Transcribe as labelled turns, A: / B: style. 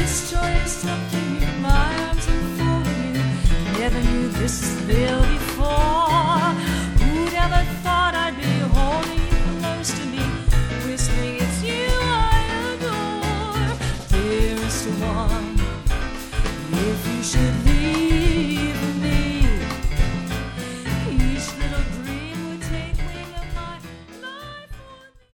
A: this joy of something in my arms enfolding you. Never knew this thrill before. Who'd ever thought I'd be holding you close to me, whispering it's you I adore. Dearest one, if you should leave